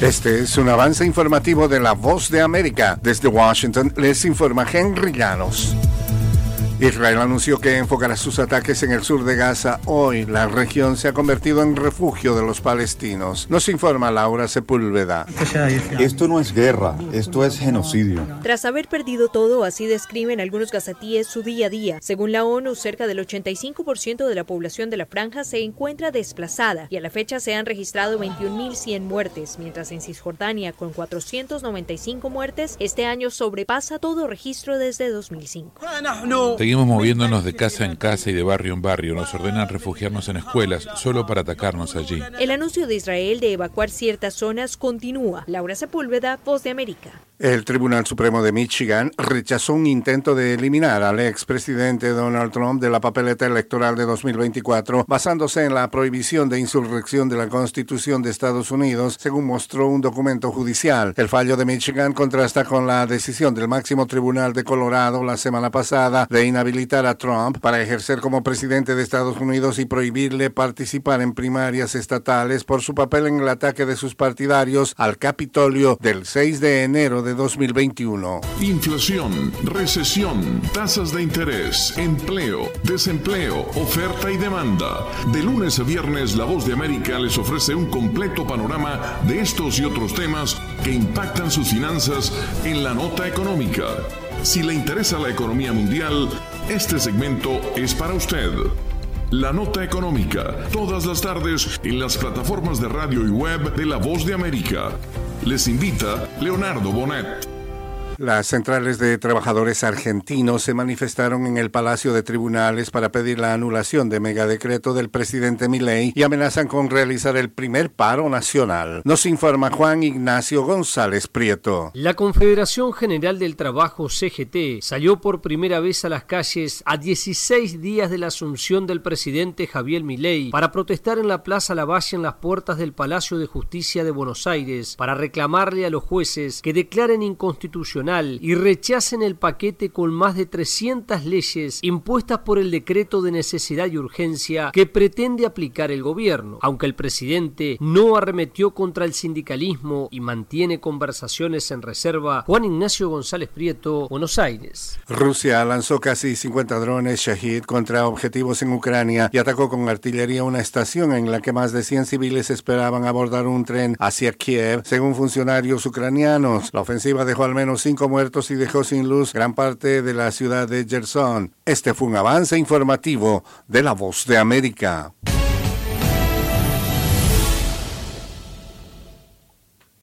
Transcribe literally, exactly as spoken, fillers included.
Este es un avance informativo de La Voz de América. Desde Washington les informa Henry Llanos. Israel anunció que enfocará sus ataques en el sur de Gaza hoy. La región se ha convertido en refugio de los palestinos. Nos informa Laura Sepúlveda. Esto no es guerra, esto es genocidio. Tras haber perdido todo, así describen algunos gazatíes su día a día. Según la ONU, cerca del ochenta y cinco por ciento de la población de la franja se encuentra desplazada y a la fecha se han registrado veintiún mil cien muertes, mientras en Cisjordania, con cuatrocientas noventa y cinco muertes, este año sobrepasa todo registro desde dos mil cinco. Seguimos moviéndonos de casa en casa y de barrio en barrio. Nos ordenan refugiarnos en escuelas solo para atacarnos allí. El anuncio de Israel de evacuar ciertas zonas continúa. Laura Sepúlveda, Voz de América. El Tribunal Supremo de Michigan rechazó un intento de eliminar al expresidente Donald Trump de la papeleta electoral de dos mil veinticuatro, basándose en la prohibición de insurrección de la Constitución de Estados Unidos, según mostró un documento judicial. El fallo de Michigan contrasta con la decisión del máximo tribunal de Colorado la semana pasada de inhabilitar a Trump para ejercer como presidente de Estados Unidos y prohibirle participar en primarias estatales por su papel en el ataque de sus partidarios al Capitolio del seis de enero de dos mil veintiuno. Inflación, recesión, tasas de interés, empleo, desempleo, oferta y demanda. De lunes a viernes, La Voz de América les ofrece un completo panorama de estos y otros temas que impactan sus finanzas en la nota económica. Si le interesa la economía mundial, este segmento es para usted. La Nota Económica, todas las tardes en las plataformas de radio y web de La Voz de América. Les invita Leonardo Bonet. Las centrales de trabajadores argentinos se manifestaron en el Palacio de Tribunales para pedir la anulación de megadecreto del presidente Milei y amenazan con realizar el primer paro nacional. Nos informa Juan Ignacio González Prieto. La Confederación General del Trabajo, C G T, salió por primera vez a las calles a dieciséis días de la asunción del presidente Javier Milei para protestar en la Plaza Lavalle en las puertas del Palacio de Justicia de Buenos Aires para reclamarle a los jueces que declaren inconstitucional y rechacen el paquete con más de trescientas leyes impuestas por el decreto de necesidad y urgencia que pretende aplicar el gobierno. Aunque el presidente no arremetió contra el sindicalismo y mantiene conversaciones en reserva, Juan Ignacio González Prieto, Buenos Aires. Rusia lanzó casi cincuenta drones Shahid contra objetivos en Ucrania y atacó con artillería una estación en la que más de cien civiles esperaban abordar un tren hacia Kiev, según funcionarios ucranianos. La ofensiva dejó al menos cinco muertos y dejó sin luz gran parte de la ciudad de Gerson. Este fue un avance informativo de La Voz de América.